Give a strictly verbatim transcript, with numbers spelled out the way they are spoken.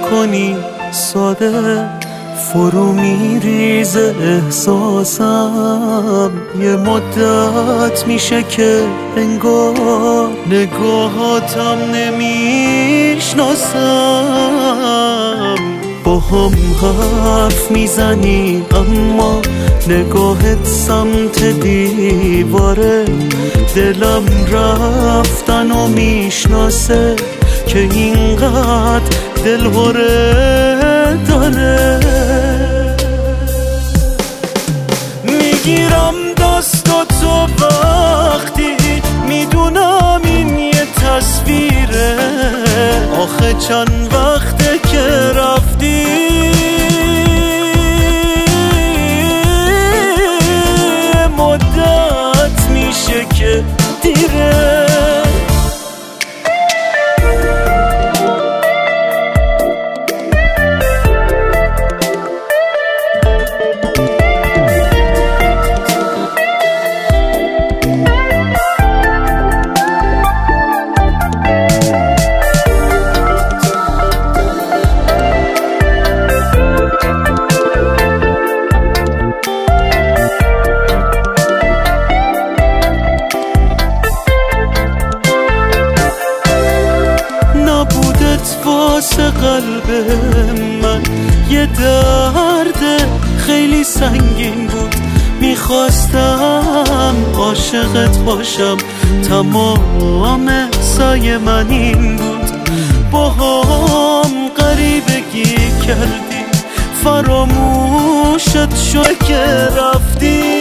کنی ساده فرو میریزه احساسم. یه مدت میشه که انگار نگاهاتم نمیشناسم. با هم حرف میزنی اما نگاهت سمت دیواره. دلم رفتن و میشناسه که اینقدر دلهوره داره. میگیرم دستاتو وقتی میدونم این یه تصویره. آخه چند وقته که رفتی، مدت میشه که دیره. واسه قلب من یه درد خیلی سنگین بود. میخواستم عاشقت باشم، تمام سعی من این بود. با هم غریبگی کردی، فراموشت شد که رفتی.